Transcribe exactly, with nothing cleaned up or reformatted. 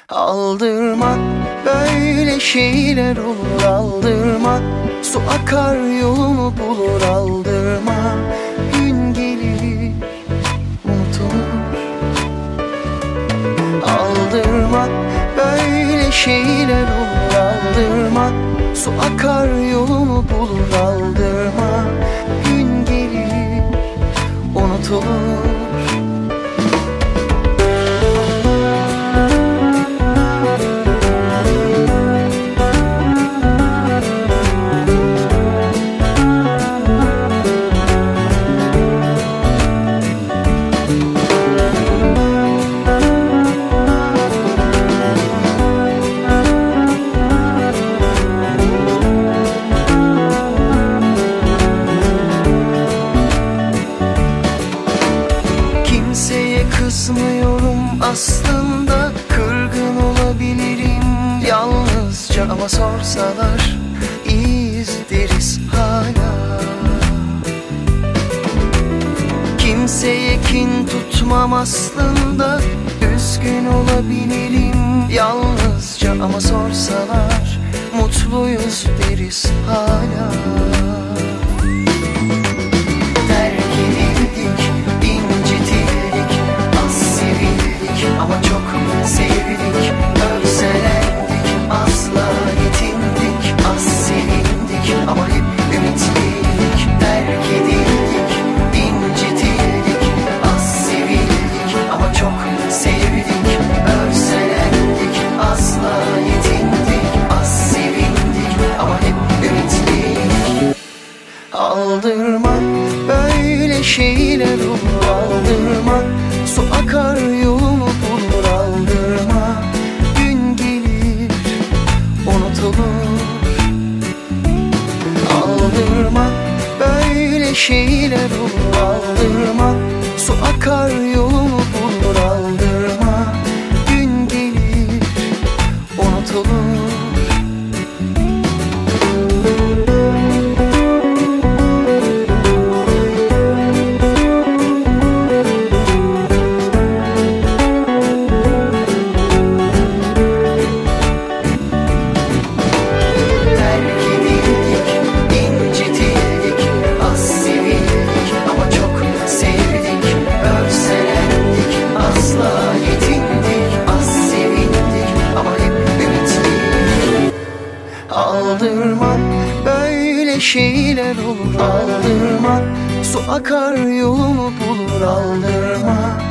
Aldırmak böyle şeyler olur, aldırmak su akar yolunu bulur, aldırma gün gelir unutulur. Aldırmak böyle şeyler olur, aldırmak su akar yolunu bulur, aldırma gün gelir unutulur. Kimseye kızmıyorum aslında, kırgın olabilirim yalnızca, ama sorsalar iyiyiz deriz hala. Kimseye kin tutmam aslında, üzgün olabilirim yalnızca, ama sorsalar mutluyuz deriz hala. Ama çok sevdik, özlendik, asla yetindik, az sevindik ama hep ümitliydik. Terk edildik, incitildik, az sevildik ama çok sevdik, özlendik, asla yetindik, az sevindik ama hep ümitliydik. Aldırmak böyle şeyler olur, aldırmak su akar yolunu bulur, aldırma gün gelir unutulur. Aldırmak böyle şeyler olur, aldırmak su akar yolunu bulur, aldırma gün gelir unutulur. Aldırmak böyle şeyler olur, aldırmak su akar yolunu bulur, aldırma